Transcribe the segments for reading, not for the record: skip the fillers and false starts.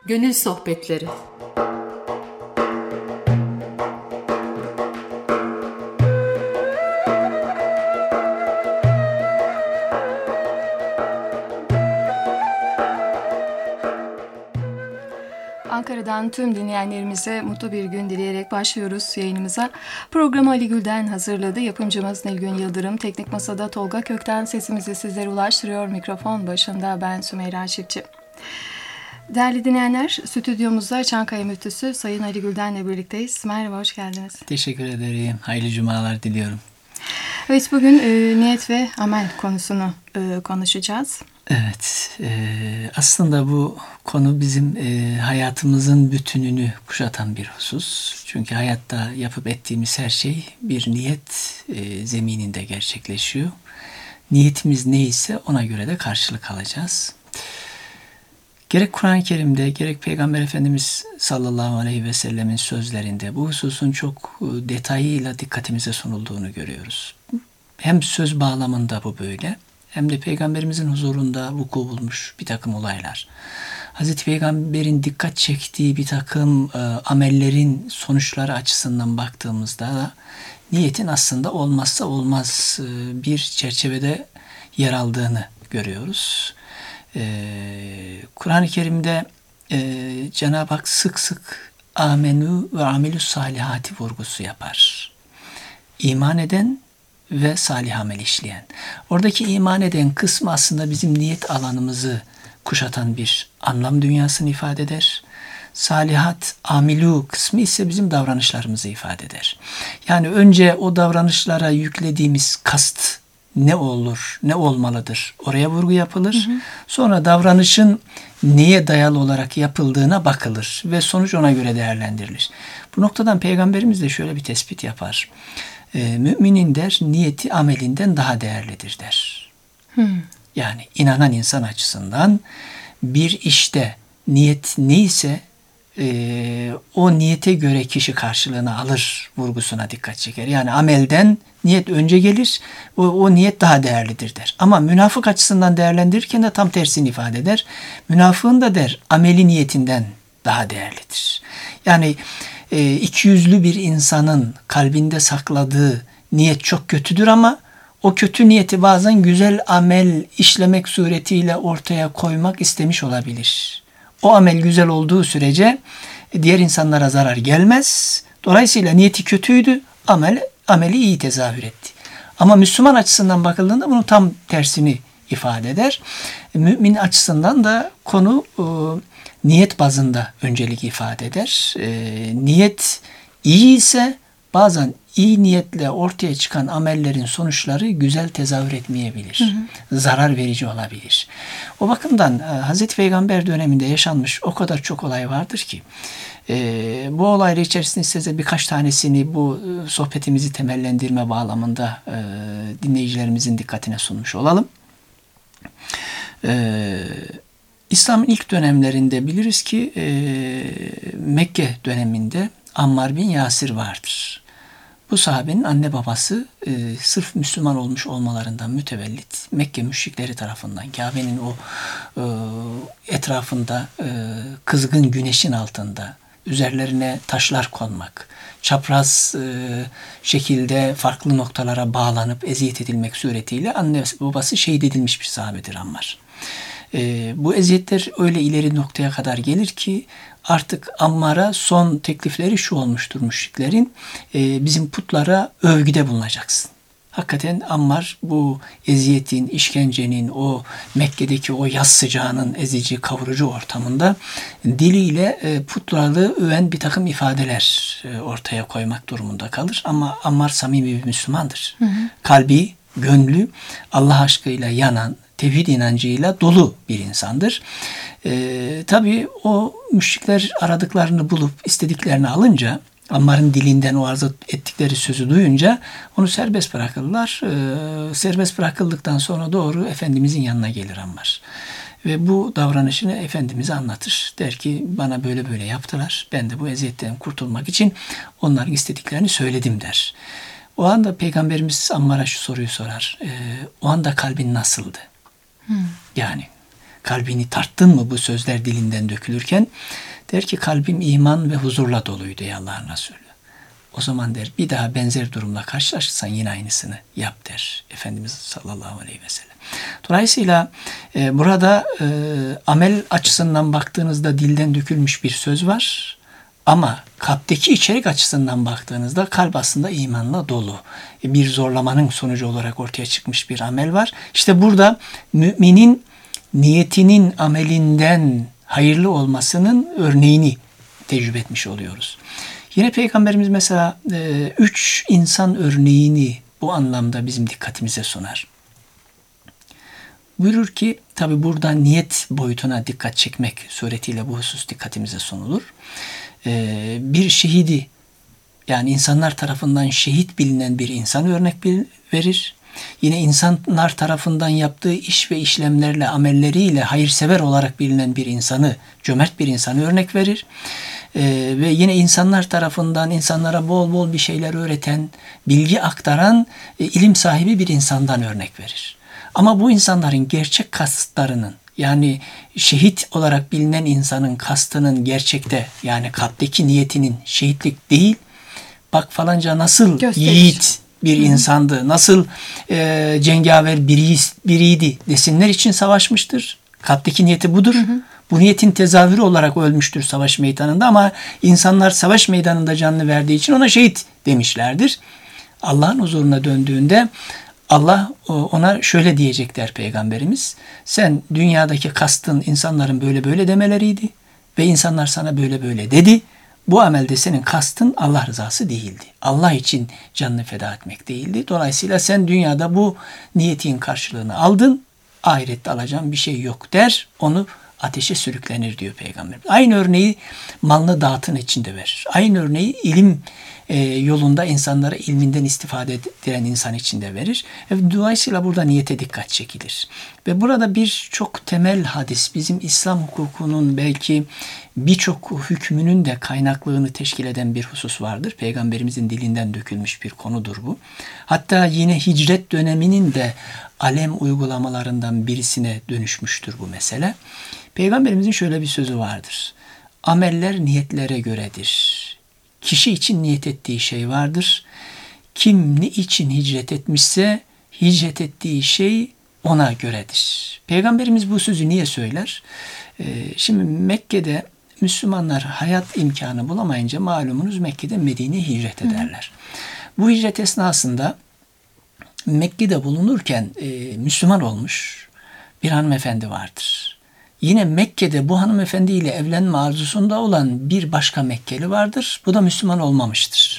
Gönül Sohbetleri. Ankara'dan tüm dinleyenlerimize mutlu bir gün dileyerek başlıyoruz yayınımıza. Programı Ali Gül'den hazırladı. Yapımcımız Nilgün Yıldırım. Teknik Masa'da Tolga Kökten sesimizi sizlere ulaştırıyor. Mikrofon başında ben Sümeyra Çiftçi. Değerli dinleyenler, stüdyomuzda Çankaya Müftüsü Sayın Ali Gülden'le birlikteyiz. Merhaba, hoş geldiniz. Teşekkür ederim. Hayırlı cumalar diliyorum. Evet, bugün niyet ve amel konusunu konuşacağız. Evet, aslında bu konu bizim hayatımızın bütününü kuşatan bir husus. Çünkü hayatta yapıp ettiğimiz her şey bir niyet zemininde gerçekleşiyor. Niyetimiz neyse ona göre de karşılık alacağız. Gerek Kur'an-ı Kerim'de gerek Peygamber Efendimiz sallallahu aleyhi ve sellemin sözlerinde bu hususun çok detayıyla dikkatimize sunulduğunu görüyoruz. Hem söz bağlamında bu böyle hem de Peygamberimizin huzurunda vuku bulmuş bir takım olaylar. Hazreti Peygamber'in dikkat çektiği bir takım amellerin sonuçları açısından baktığımızda da niyetin aslında olmazsa olmaz bir çerçevede yer aldığını görüyoruz. Kur'an-ı Kerim'de Cenab-ı Hak sık sık amenü ve amelü salihati vurgusu yapar. İman eden ve salih amel işleyen. Oradaki iman eden kısmı aslında bizim niyet alanımızı kuşatan bir anlam dünyasını ifade eder. Salihat, amilu kısmı ise bizim davranışlarımızı ifade eder. Yani önce o davranışlara yüklediğimiz kast ne olur, ne olmalıdır oraya vurgu yapılır. Sonra davranışın neye dayalı olarak yapıldığına bakılır ve sonuç ona göre değerlendirilir. Bu noktadan Peygamberimiz de şöyle bir tespit yapar. Müminin der, niyeti amelinden daha değerlidir der. Yani inanan insan açısından bir işte niyet neyse o niyete göre kişi karşılığını alır vurgusuna dikkat çeker. Yani amelden niyet önce gelir, o niyet daha değerlidir der. Ama münafık açısından değerlendirirken de tam tersini ifade eder. Münafığın da der, ameli niyetinden daha değerlidir. Yani ikiyüzlü bir insanın kalbinde sakladığı niyet çok kötüdür ama o kötü niyeti bazen güzel amel işlemek suretiyle ortaya koymak istemiş olabilir. O amel güzel olduğu sürece diğer insanlara zarar gelmez. Dolayısıyla niyeti kötüydü, ameli iyi tezahür etti. Ama Müslüman açısından bakıldığında bunun tam tersini ifade eder. Mümin açısından da konu niyet bazında öncelik ifade eder. Niyet iyi ise bazen iyi niyetle ortaya çıkan amellerin sonuçları güzel tezahür etmeyebilir. Zarar verici olabilir. O bakımdan Hazreti Peygamber döneminde yaşanmış o kadar çok olay vardır ki bu olaylar içerisinde size birkaç tanesini bu sohbetimizi temellendirme bağlamında dinleyicilerimizin dikkatine sunmuş olalım. İslam'ın ilk dönemlerinde biliriz ki Mekke döneminde Ammar bin Yasir vardır. Bu sahabenin anne babası sırf Müslüman olmuş olmalarından mütevellit Mekke müşrikleri tarafından Kabe'nin o etrafında kızgın güneşin altında üzerlerine taşlar konmak, çapraz şekilde farklı noktalara bağlanıp eziyet edilmek suretiyle anne babası şehit edilmiş bir sahabedir Ammar. Bu eziyetler öyle ileri noktaya kadar gelir ki artık Ammar'a son teklifleri şu olmuştur müşriklerin. Bizim putlara övgüde bulunacaksın. Hakikaten Ammar bu eziyetin, işkencenin, o Mekke'deki o yaz sıcağının ezici, kavurucu ortamında diliyle putları öven bir takım ifadeler ortaya koymak durumunda kalır. Ama Ammar samimi bir Müslümandır. Kalbi, gönlü Allah aşkıyla yanan, tevhid inancıyla dolu bir insandır. Tabii o müşrikler aradıklarını bulup istediklerini alınca, Ammar'ın dilinden o arzu ettikleri sözü duyunca onu serbest bırakırlar. Serbest bırakıldıktan sonra doğru Efendimizin yanına gelir Ammar. Ve bu davranışını Efendimiz'e anlatır. Der ki bana böyle böyle yaptılar. Ben de bu eziyetten kurtulmak için onların istediklerini söyledim der. O anda Peygamberimiz Ammar'a şu soruyu sorar. O anda kalbin nasıldı? Yani Kalbini tarttın mı bu sözler dilinden dökülürken? Der ki kalbim iman ve huzurla doluydu ey Allah'ın Resulü. O zaman der bir daha benzer durumla karşılaşırsan yine aynısını yap der Efendimiz sallallahu aleyhi ve sellem. Dolayısıyla burada amel açısından baktığınızda dilden dökülmüş bir söz var. Ama kalpteki içerik açısından baktığınızda kalp aslında imanla dolu. Bir zorlamanın sonucu olarak ortaya çıkmış bir amel var. İşte burada müminin niyetinin amelinden hayırlı olmasının örneğini tecrübe etmiş oluyoruz. Yine Peygamberimiz mesela 3 insan örneğini bu anlamda bizim dikkatimize sunar. Buyurur ki, tabi burada niyet boyutuna dikkat çekmek suretiyle bu husus dikkatimize sunulur. Bir şehidi, yani insanlar tarafından şehit bilinen bir insan örnek verir. Yine insanlar tarafından yaptığı iş ve işlemlerle, amelleriyle hayırsever olarak bilinen bir insanı, cömert bir insanı örnek verir. Ve yine insanlar tarafından insanlara bol bol bir şeyler öğreten, bilgi aktaran, ilim sahibi bir insandan örnek verir. Ama bu insanların gerçek kastlarının, yani şehit olarak bilinen insanın kastının gerçekte, yani kalpteki niyetinin şehitlik değil, bak falanca nasıl yiğit bir insandı, nasıl cengaver biriydi desinler için savaşmıştır. Kalpteki niyeti budur. Bu niyetin tezahürü olarak ölmüştür savaş meydanında ama insanlar savaş meydanında canını verdiği için ona şehit demişlerdir. Allah'ın huzuruna döndüğünde Allah ona şöyle diyecekler Peygamberimiz. Sen dünyadaki kastın insanların böyle böyle demeleriydi ve insanlar sana böyle böyle dedi. Bu amelde senin kastın Allah rızası değildi. Allah için canını feda etmek değildi. Dolayısıyla sen dünyada bu niyetin karşılığını aldın. Ahirette alacağın bir şey yok der. Onu ateşe sürüklenir diyor Peygamber. Aynı örneği malını dağıtın içinde verir. Aynı örneği ilim yolunda insanlara ilminden istifade eden insan içinde verir. Dolayısıyla burada niyete dikkat çekilir. Ve burada bir çok temel hadis, bizim İslam hukukunun belki birçok hükmünün de kaynaklığını teşkil eden bir husus vardır. Peygamberimizin dilinden dökülmüş bir konudur bu. Hatta yine hicret döneminin de alem uygulamalarından birisine dönüşmüştür bu mesele. Peygamberimizin şöyle bir sözü vardır. Ameller niyetlere göredir. Kişi için niyet ettiği şey vardır. Kim ne için hicret etmişse hicret ettiği şey ona göredir. Peygamberimiz bu sözü niye söyler? Şimdi Mekke'de Müslümanlar hayat imkanı bulamayınca malumunuz Mekke'de Medine'ye hicret ederler. Bu hicret esnasında Mekke'de bulunurken Müslüman olmuş bir hanımefendi vardır. Yine Mekke'de bu hanımefendiyle evlenme arzusunda olan bir başka Mekkeli vardır. Bu da Müslüman olmamıştır.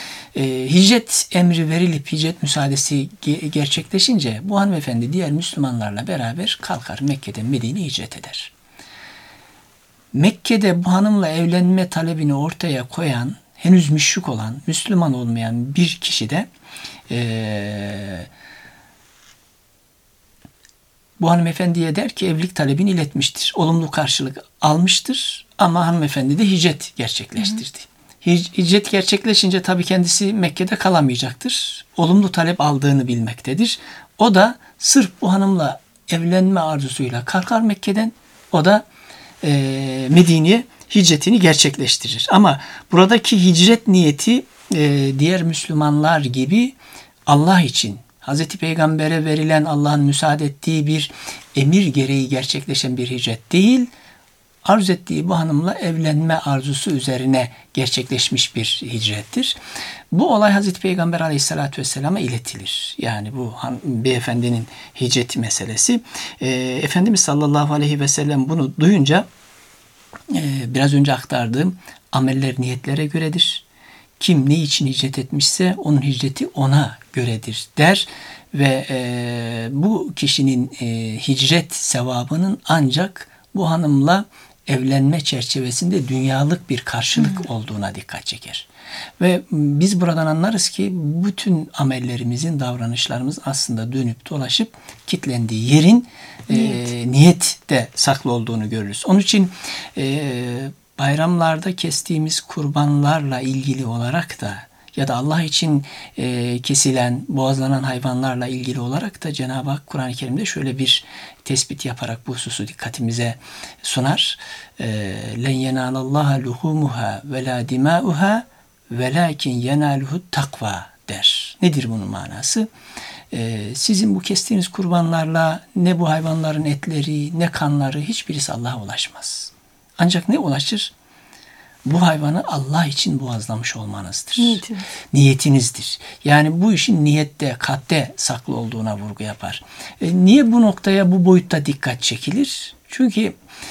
Hicret emri verilip hicret müsaadesi gerçekleşince bu hanımefendi diğer Müslümanlarla beraber kalkar Mekke'den Medine'ye hicret eder. Mekke'de bu hanımla evlenme talebini ortaya koyan, henüz müşrik olan, Müslüman olmayan bir kişi de bu hanımefendiye der ki evlilik talebini iletmiştir. Olumlu karşılık almıştır ama hanımefendi de hicret gerçekleştirdi. Hicret gerçekleşince tabii kendisi Mekke'de kalamayacaktır. Olumlu talep aldığını bilmektedir. O da sırf bu hanımla evlenme arzusuyla kalkar Mekke'den. O da Medine'ye hicretini gerçekleştirir. Ama buradaki hicret niyeti diğer Müslümanlar gibi Allah için, Hazreti Peygamber'e verilen Allah'ın müsaade ettiği bir emir gereği gerçekleşen bir hicret değil, arzu ettiği bu hanımla evlenme arzusu üzerine gerçekleşmiş bir hicrettir. Bu olay Hazreti Peygamber Aleyhisselatü Vesselam'a iletilir. Yani bu beyefendinin hicreti meselesi. Efendimiz sallallahu aleyhi ve sellem bunu duyunca biraz önce aktardığım ameller niyetlere göredir. Kim ne için hicret etmişse onun hicreti ona göredir der ve bu kişinin hicret sevabının ancak bu hanımla evlenme çerçevesinde dünyalık bir karşılık olduğuna dikkat çeker. Ve biz buradan anlarız ki bütün amellerimizin, davranışlarımız aslında dönüp dolaşıp kitlendiği yerin niyette saklı olduğunu görürüz. Onun için bayramlarda kestiğimiz kurbanlarla ilgili olarak da ya da Allah için kesilen, boğazlanan hayvanlarla ilgili olarak da Cenab-ı Hak Kur'an-ı Kerim'de şöyle bir tespit yaparak bu hususu dikkatimize sunar. لَنْ يَنَالَ اللّٰهَ لُحُومُهَا وَلَا دِمَاؤُهَا وَلَاكِنْ يَنَالُهُ التَّقْوَى der. Nedir bunun manası? Sizin bu kestiğiniz kurbanlarla ne bu hayvanların etleri, ne kanları, hiçbirisi Allah'a ulaşmaz. Ancak ne ulaşır? Bu hayvanı Allah için boğazlamış olmanızdır. Niyetinizdir. Yani bu işin niyette, kalpte saklı olduğuna vurgu yapar. Niye bu noktaya, bu boyutta dikkat çekilir? Çünkü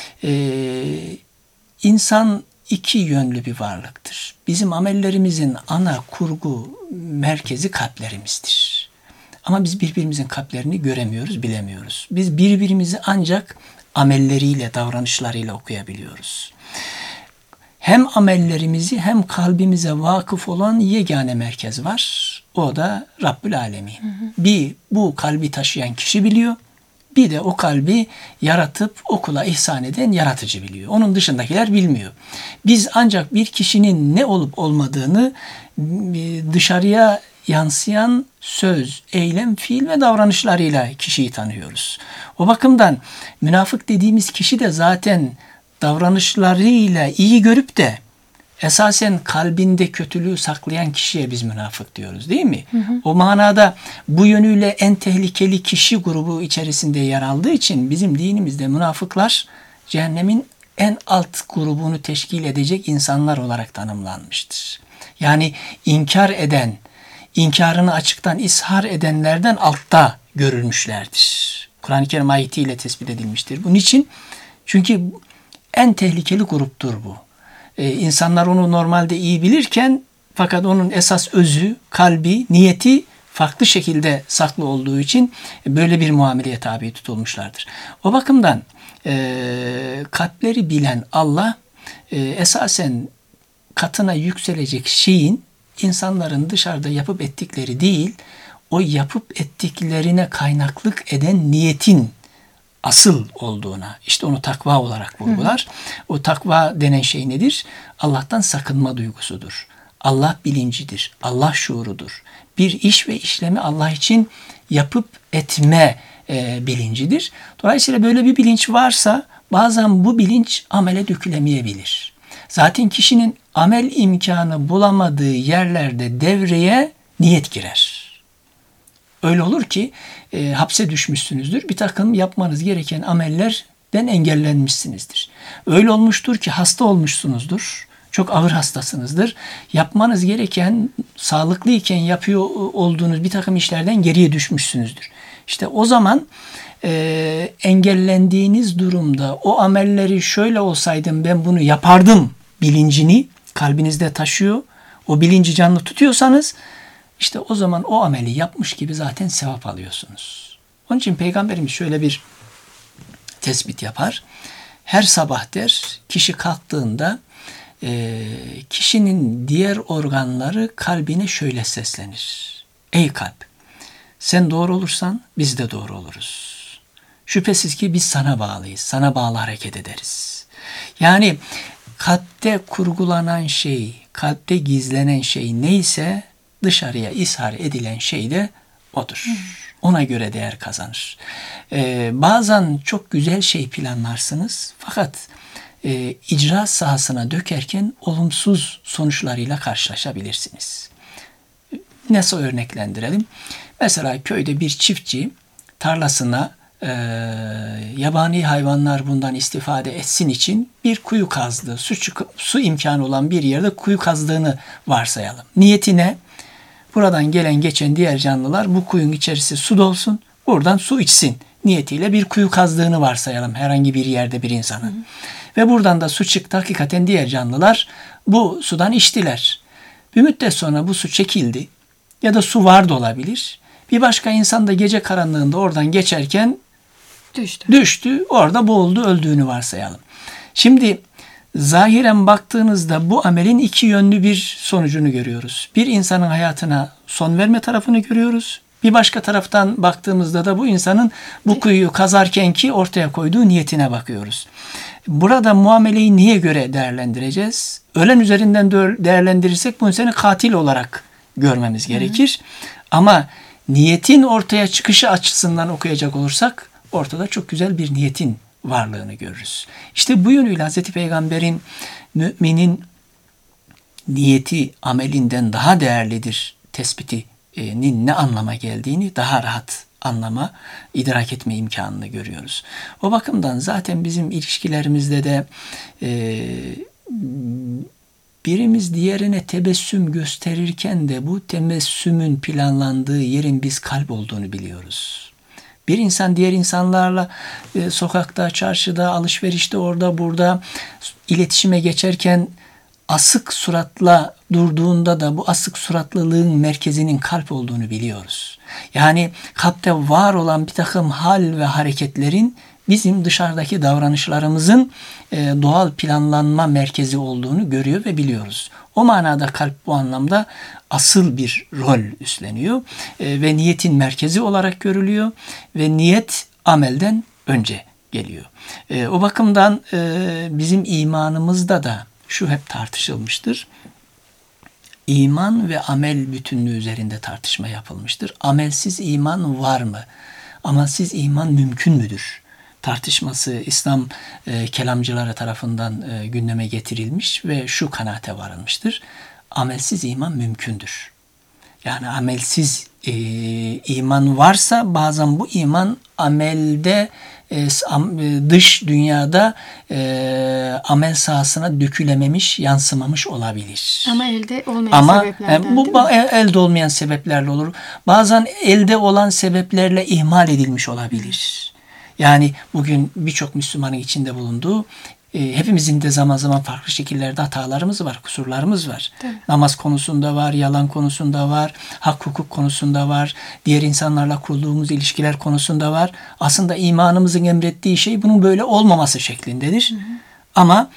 insan iki yönlü bir varlıktır. Bizim amellerimizin ana kurgu merkezi kalplerimizdir. Ama biz birbirimizin kalplerini göremiyoruz, bilemiyoruz. Biz birbirimizi ancak amelleriyle, davranışlarıyla okuyabiliyoruz. Hem amellerimizi hem kalbimize vakıf olan yegane merkez var. O da Rabbül Alemin. Bir bu kalbi taşıyan kişi biliyor. Bir de o kalbi yaratıp o kula ihsan eden yaratıcı biliyor. Onun dışındakiler bilmiyor. Biz ancak bir kişinin ne olup olmadığını dışarıya yansıyan söz, eylem, fiil ve davranışlarıyla kişiyi tanıyoruz. O bakımdan münafık dediğimiz kişi de zaten davranışlarıyla iyi görüp de esasen kalbinde kötülüğü saklayan kişiye biz münafık diyoruz, değil mi? O manada bu yönüyle en tehlikeli kişi grubu içerisinde yer aldığı için bizim dinimizde münafıklar cehennemin en alt grubunu teşkil edecek insanlar olarak tanımlanmıştır. Yani inkar eden, inkarını açıktan ishar edenlerden altta görülmüşlerdir. Kur'an-ı Kerim ayetiyle tespit edilmiştir. Bunun için çünkü en tehlikeli gruptur bu. İnsanlar onu normalde iyi bilirken fakat onun esas özü, kalbi, niyeti farklı şekilde saklı olduğu için böyle bir muameleye tabi tutulmuşlardır. O bakımdan kalpleri bilen Allah esasen katına yükselecek şeyin insanların dışarıda yapıp ettikleri değil, o yapıp ettiklerine kaynaklık eden niyetin asıl olduğuna, işte onu takva olarak vurgular. O takva denen şey nedir? Allah'tan sakınma duygusudur. Allah bilincidir. Allah şuurudur. Bir iş ve işlemi Allah için yapıp etme bilincidir. Dolayısıyla böyle bir bilinç varsa bazen bu bilinç amele dökülemeyebilir. Zaten kişinin amel imkanı bulamadığı yerlerde devreye niyet girer. Öyle olur ki hapse düşmüşsünüzdür. Bir takım yapmanız gereken amellerden engellenmişsinizdir. Öyle olmuştur ki hasta olmuşsunuzdur. Çok ağır hastasınızdır. Yapmanız gereken, sağlıklıyken yapıyor olduğunuz bir takım işlerden geriye düşmüşsünüzdür. İşte o zaman engellendiğiniz durumda o amelleri şöyle olsaydım ben bunu yapardım bilincini kalbinizde taşıyor. O bilinci canlı tutuyorsanız İşte o zaman o ameli yapmış gibi zaten sevap alıyorsunuz. Onun için Peygamberimiz şöyle bir tespit yapar. Her sabah der, kişi kalktığında kişinin diğer organları kalbine şöyle seslenir. Ey kalp, sen doğru olursan biz de doğru oluruz. Şüphesiz ki biz sana bağlıyız, sana bağlı hareket ederiz. Yani kalpte kurgulanan şey, kalpte gizlenen şey neyse dışarıya ishar edilen şey de odur. Ona göre değer kazanır. Bazen çok güzel şey planlarsınız fakat icra sahasına dökerken olumsuz sonuçlarıyla karşılaşabilirsiniz. Nasıl örneklendirelim? Mesela köyde bir çiftçi tarlasına yabani hayvanlar bundan istifade etsin için bir kuyu kazdı. Su imkanı olan bir yerde kuyu kazdığını varsayalım. Niyeti ne? Buradan gelen geçen diğer canlılar bu kuyunun içerisi su dolsun, buradan su içsin niyetiyle bir kuyu kazdığını varsayalım herhangi bir yerde bir insanın. Ve buradan da su çıktı. Hakikaten diğer canlılar bu sudan içtiler. Bir müddet sonra bu su çekildi ya da su var da olabilir. Bir başka insan da gece karanlığında oradan geçerken düştü, orada boğuldu, öldüğünü varsayalım. Şimdi zahiren baktığınızda bu amelin iki yönlü bir sonucunu görüyoruz. Bir insanın hayatına son verme tarafını görüyoruz. Bir başka taraftan baktığımızda da bu insanın bu kuyuyu kazarken ki ortaya koyduğu niyetine bakıyoruz. Burada muameleyi niye göre değerlendireceğiz? Ölen üzerinden değerlendirirsek bu insanı katil olarak görmemiz gerekir. Ama niyetin ortaya çıkışı açısından okuyacak olursak ortada çok güzel bir niyetin varlığını görürüz. İşte bu yönüyle Hazreti Peygamber'in müminin niyeti amelinden daha değerlidir tespitinin ne anlama geldiğini daha rahat anlama, idrak etme imkanını görüyoruz. O bakımdan zaten bizim ilişkilerimizde de birimiz diğerine tebessüm gösterirken de bu tebessümün planlandığı yerin biz kalp olduğunu biliyoruz. Bir insan diğer insanlarla sokakta, çarşıda, alışverişte, orada, burada iletişime geçerken asık suratla durduğunda da bu asık suratlılığın merkezinin kalp olduğunu biliyoruz. Yani kalpte var olan bir takım hal ve hareketlerin bizim dışarıdaki davranışlarımızın doğal planlanma merkezi olduğunu görüyor ve biliyoruz. O manada kalp bu anlamda asıl bir rol üstleniyor ve niyetin merkezi olarak görülüyor ve niyet amelden önce geliyor. O bakımdan bizim imanımızda da şu hep tartışılmıştır. İman ve amel bütünlüğü üzerinde tartışma yapılmıştır. Amelsiz iman var mı? Amelsiz iman mümkün müdür? Tartışması İslam kelamcıları tarafından gündeme getirilmiş ve şu kanaate varılmıştır. Amelsiz iman mümkündür. Yani amelsiz iman varsa bazen bu iman amelde dış dünyada amel sahasına dökülememiş, yansımamış olabilir. Ama elde olmayan sebeplerden bu elde olmayan sebeplerle olur. Bazen elde olan sebeplerle ihmal edilmiş olabilir. Yani bugün birçok Müslümanın içinde bulunduğu hepimizin de zaman zaman farklı şekillerde hatalarımız var, kusurlarımız var. Tabii. Namaz konusunda var, yalan konusunda var, hak hukuk konusunda var, diğer insanlarla kurduğumuz ilişkiler konusunda var. Aslında imanımızın emrettiği şey bunun böyle olmaması şeklindedir. Ama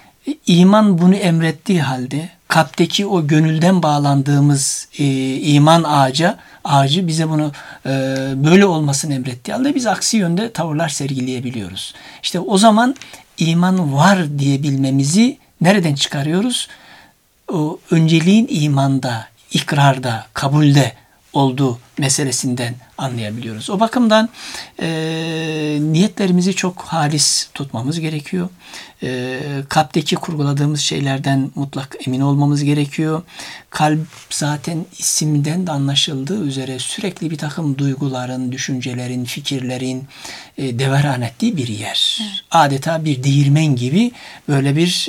iman bunu emrettiği halde kalpteki o gönülden bağlandığımız iman ağacı bize bunu böyle olmasını emrettiği halde biz aksi yönde tavırlar sergileyebiliyoruz. İşte o zaman iman var diyebilmemizi nereden çıkarıyoruz? O önceliğin imanda, ikrarda, kabulde olduğu meselesinden anlayabiliyoruz. O bakımdan niyetlerimizi çok halis tutmamız gerekiyor. Kalpteki kurguladığımız şeylerden mutlak emin olmamız gerekiyor. Kalp zaten isimden de anlaşıldığı üzere sürekli bir takım duyguların, düşüncelerin, fikirlerin deveran ettiği bir yer. Evet. Adeta bir değirmen gibi, böyle bir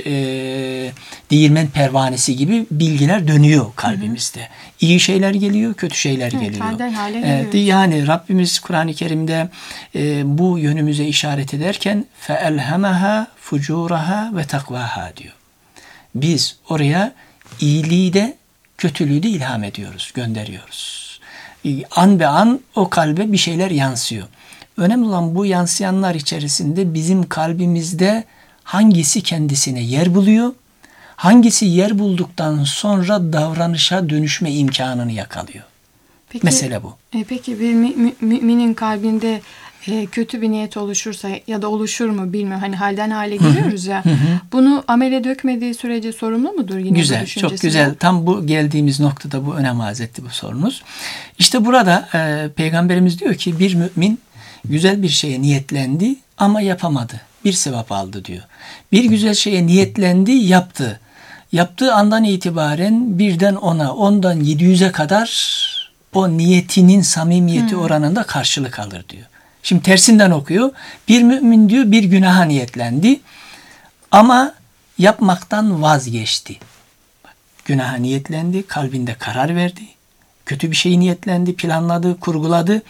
değirmen pervanesi gibi bilgiler dönüyor kalbimizde. İyi şeyler geliyor, kötü şeyler geliyor. Halden hale geliyor. Yani Rabbimiz Kur'an-ı Kerim'de bu yönümüze işaret ederken فَاَلْهَمَهَا فُجُورَهَا ve takvaha diyor. Biz oraya iyiliği de kötülüğü de ilham ediyoruz, gönderiyoruz. An be an o kalbe bir şeyler yansıyor. Önemli olan bu yansıyanlar içerisinde bizim kalbimizde hangisi kendisine yer buluyor, hangisi yer bulduktan sonra davranışa dönüşme imkanını yakalıyor. Peki, mesele bu. Peki bir müminin kalbinde kötü bir niyet oluşursa ya da oluşur mu bilmiyorum. Hani halden hale geliyoruz ya. Bunu amele dökmediği sürece sorumlu mudur yine güzel, bu düşüncesi? Çok güzel. Tam bu geldiğimiz noktada bu önem arz etti bu sorunuz. İşte burada Peygamberimiz diyor ki bir mümin güzel bir şeye niyetlendi ama yapamadı. Bir sevap aldı diyor. Bir güzel şeye niyetlendi, yaptı. Yaptığı andan itibaren birden 10'a, ondan 700'e kadar o niyetinin samimiyeti oranında karşılık alır diyor. Şimdi tersinden okuyor. Bir mümin diyor bir günaha niyetlendi ama yapmaktan vazgeçti. Günaha niyetlendi, kalbinde karar verdi. Kötü bir şey niyetlendi, planladı, kurguladı.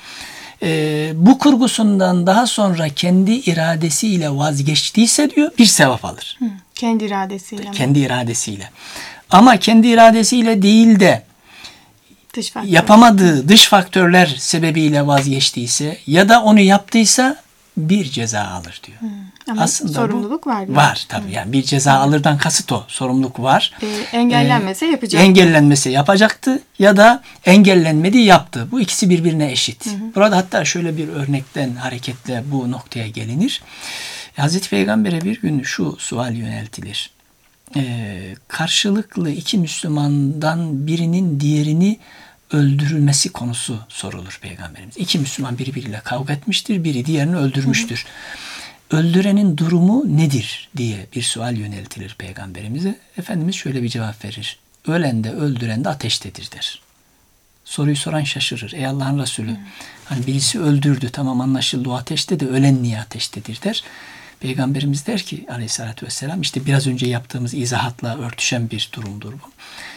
Bu kurgusundan daha sonra kendi iradesiyle vazgeçtiyse diyor bir sevap alır. Kendi iradesiyle. Kendi iradesiyle. Ama kendi iradesiyle değil de yapamadığı dış faktörler sebebiyle vazgeçtiyse ya da onu yaptıysa bir ceza alır diyor. Ama aslında sorumluluk var. Var tabii. Yani bir ceza alırdan kasıt o. Sorumluluk var. Engellenmese yapacaktı. Engellenmese yapacaktı ya da engellenmedi yaptı. Bu ikisi birbirine eşit. Burada hatta şöyle bir örnekten hareketle bu noktaya gelinir. Hazreti Peygamber'e bir gün şu sual yöneltilir. karşılıklı iki Müslümandan birinin diğerini öldürülmesi konusu sorulur Peygamberimiz. İki Müslüman birbiriyle kavga etmiştir, biri diğerini öldürmüştür. Öldürenin durumu nedir diye bir sual yöneltilir Peygamberimize. Efendimiz şöyle bir cevap verir. Ölen de öldüren de ateştedir der. Soruyu soran şaşırır. Ey Allah'ın Resulü, hani birisi öldürdü, tamam anlaşıldı, o ateşte de ölen niye ateştedir der. Peygamberimiz der ki aleyhissalatü vesselam, işte biraz önce yaptığımız izahatla örtüşen bir durumdur bu.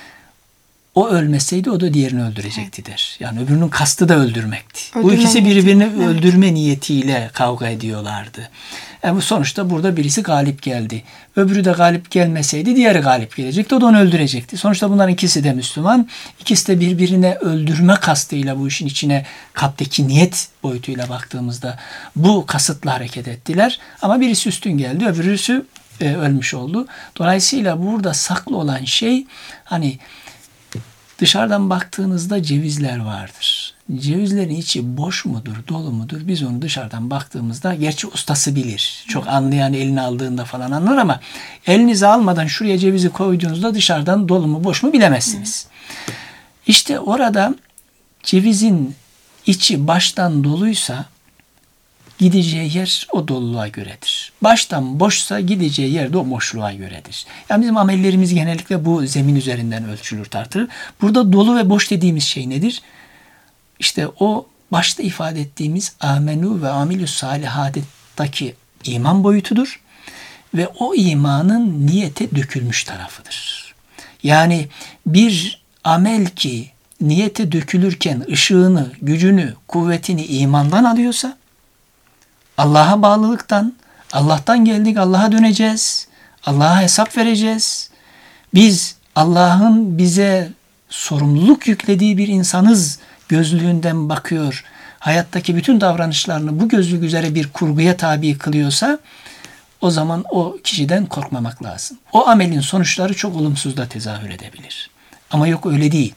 O ölmeseydi o da diğerini öldürecekti der. Yani öbürünün kastı da öldürmekti. Bu ikisi birbirini öldürme niyetiyle kavga ediyorlardı. Yani bu sonuçta burada birisi galip geldi. Öbürü de galip gelmeseydi diğeri galip gelecekti. O da onu öldürecekti. Sonuçta bunların ikisi de Müslüman. İkisi de birbirine öldürme kastıyla bu işin içine kalpteki niyet boyutuyla baktığımızda bu kasıtla hareket ettiler. Ama birisi üstün geldi, öbürüsü ölmüş oldu. Dolayısıyla burada saklı olan şey, hani dışarıdan baktığınızda cevizler vardır. Cevizlerin içi boş mudur, dolu mudur? Biz onu dışarıdan baktığımızda, gerçi ustası bilir. Çok anlayan eline aldığında falan anlar ama elinize almadan şuraya cevizi koyduğunuzda dışarıdan dolu mu, boş mu bilemezsiniz. İşte orada cevizin içi baştan doluysa gideceği yer o doluluğa göredir. Baştan boşsa gideceği yer de o boşluğa göredir. Yani bizim amellerimiz genellikle bu zemin üzerinden ölçülür, tartılır. Burada dolu ve boş dediğimiz şey nedir? İşte o başta ifade ettiğimiz amenu ve amilü salihattaki iman boyutudur. Ve o imanın niyete dökülmüş tarafıdır. Yani bir amel ki niyete dökülürken ışığını, gücünü, kuvvetini imandan alıyorsa, Allah'a bağlılıktan, Allah'tan geldik, Allah'a döneceğiz, Allah'a hesap vereceğiz. Biz Allah'ın bize sorumluluk yüklediği bir insanız gözlüğünden bakıyor, hayattaki bütün davranışlarını bu gözlük üzere bir kurguya tabi kılıyorsa, o zaman o kişiden korkmamak lazım. O amelin sonuçları çok olumsuz da tezahür edebilir. Ama yok, öyle değil.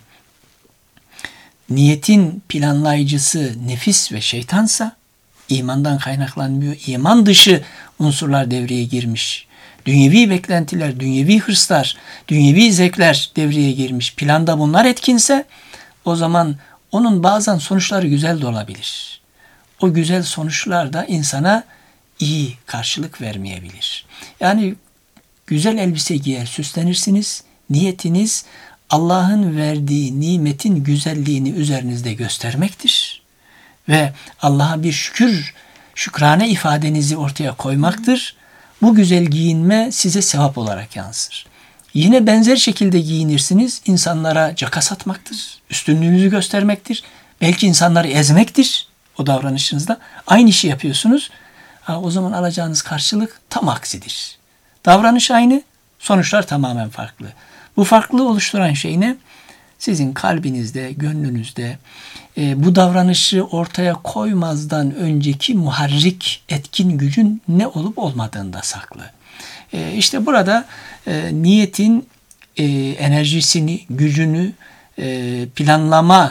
Niyetin planlayıcısı nefis ve şeytansa, imandan kaynaklanmıyor, İman dışı unsurlar devreye girmiş. Dünyevi beklentiler, dünyevi hırslar, dünyevi zevkler devreye girmiş. Planda bunlar etkinse, o zaman onun bazen sonuçları güzel de olabilir. O güzel sonuçlar da insana iyi karşılık vermeyebilir. Yani güzel elbise giyer, süslenirsiniz. Niyetiniz Allah'ın verdiği nimetin güzelliğini üzerinizde göstermektir. Ve Allah'a bir şükrane ifadenizi ortaya koymaktır. Bu güzel giyinme size sevap olarak yansır. Yine benzer şekilde giyinirsiniz, insanlara caka satmaktır, üstünlüğünüzü göstermektir. Belki insanları ezmektir o davranışınızda. Aynı işi yapıyorsunuz. O zaman alacağınız karşılık tam aksidir. Davranış aynı, sonuçlar tamamen farklı. Bu farklılığı oluşturan şey ne? Sizin kalbinizde, gönlünüzde bu davranışı ortaya koymazdan önceki muharrik etkin gücün ne olup olmadığında saklı. İşte burada niyetin enerjisini, gücünü planlama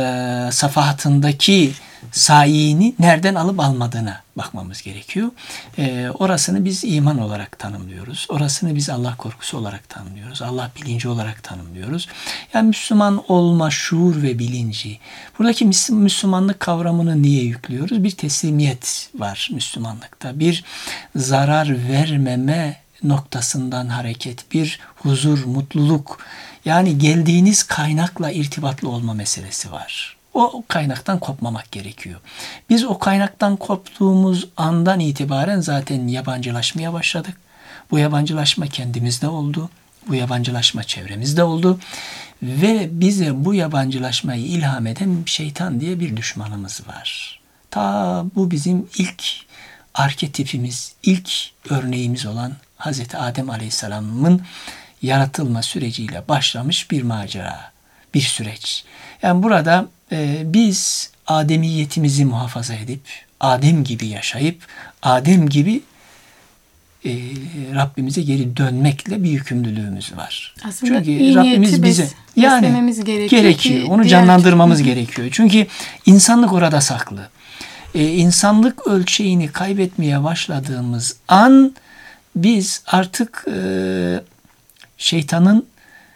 safahatındaki sayini nereden alıp almadığına bakmamız gerekiyor. Orasını biz iman olarak tanımlıyoruz. Orasını biz Allah korkusu olarak tanımlıyoruz. Allah bilinci olarak tanımlıyoruz. Yani Müslüman olma şuur ve bilinci. Buradaki Müslümanlık kavramını niye yüklüyoruz? Bir teslimiyet var Müslümanlıkta. Bir zarar vermeme noktasından hareket, bir huzur, mutluluk, yani geldiğiniz kaynakla irtibatlı olma meselesi var. O kaynaktan kopmamak gerekiyor. Biz o kaynaktan koptuğumuz andan itibaren zaten yabancılaşmaya başladık. Bu yabancılaşma kendimizde oldu. Bu yabancılaşma çevremizde oldu. Ve bize bu yabancılaşmayı ilham eden şeytan diye bir düşmanımız var. Ta bu bizim ilk arketipimiz, ilk örneğimiz olan Hazreti Adem Aleyhisselam'ın yaratılma süreciyle başlamış bir macera, bir süreç. Yani burada biz ademiyetimizi muhafaza edip, Adem gibi yaşayıp, Adem gibi Rabbimize geri dönmekle bir yükümlülüğümüz var. Aslında çünkü Rabbimiz bize gerekiyor. Onu canlandırmamız gerekiyor. Çünkü insanlık orada saklı. İnsanlık ölçeğini kaybetmeye başladığımız an biz artık şeytanın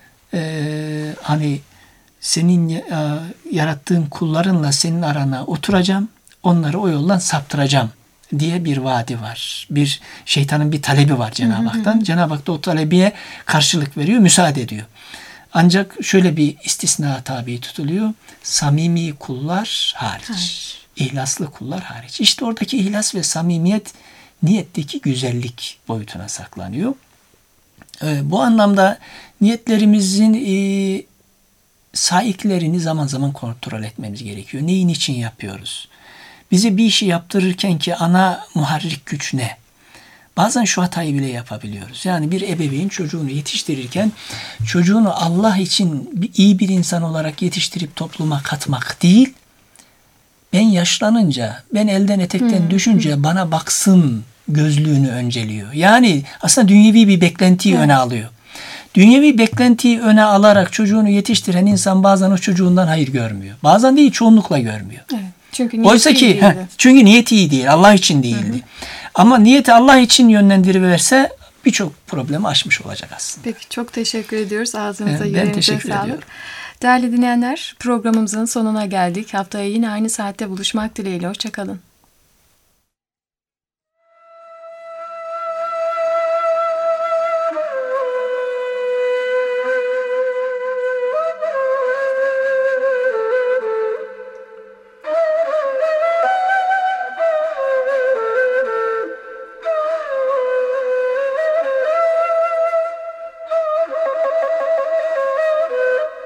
hani senin yarattığın kullarınla senin arana oturacağım, onları o yoldan saptıracağım diye bir vaadi var. Şeytanın bir talebi var Cenab-ı Hak'tan. Cenab-ı Hak da o talebine karşılık veriyor, müsaade ediyor. Ancak şöyle bir istisna tabi tutuluyor. Samimi kullar hariç. İhlaslı kullar hariç. İşte oradaki ihlas ve samimiyet niyetteki güzellik boyutuna saklanıyor. Bu anlamda niyetlerimizin saiklerini zaman zaman kontrol etmemiz gerekiyor. Neyin için yapıyoruz? Bize bir işi yaptırırken ki ana muharrik güç ne? Bazen şu hatayı bile yapabiliyoruz. Yani bir ebeveyn çocuğunu yetiştirirken çocuğunu Allah için iyi bir insan olarak yetiştirip topluma katmak değil, ben yaşlanınca, ben elden etekten düşünce bana baksın gözlüğünü önceliyor. Yani aslında dünyevi bir beklentiyi öne alıyor. Dünyevi beklentiyi öne alarak çocuğunu yetiştiren insan bazen o çocuğundan hayır görmüyor. Bazen değil, çoğunlukla görmüyor. Evet. Çünkü niyeti oysa ki iyi değildi. Çünkü niyeti iyi değil, Allah için değildi. Ama niyeti Allah için yönlendiriverse birçok problemi aşmış olacak aslında. Peki, çok teşekkür ediyoruz. Ağzınıza, Ben yüreğinize teşekkür sağlık. ediyorum. Değerli dinleyenler, programımızın sonuna geldik. Haftaya yine aynı saatte buluşmak dileğiyle. Hoşçakalın.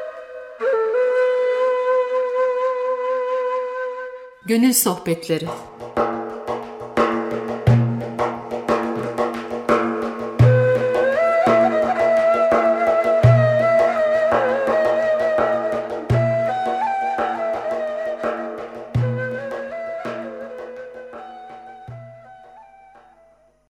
Gönül Sohbetleri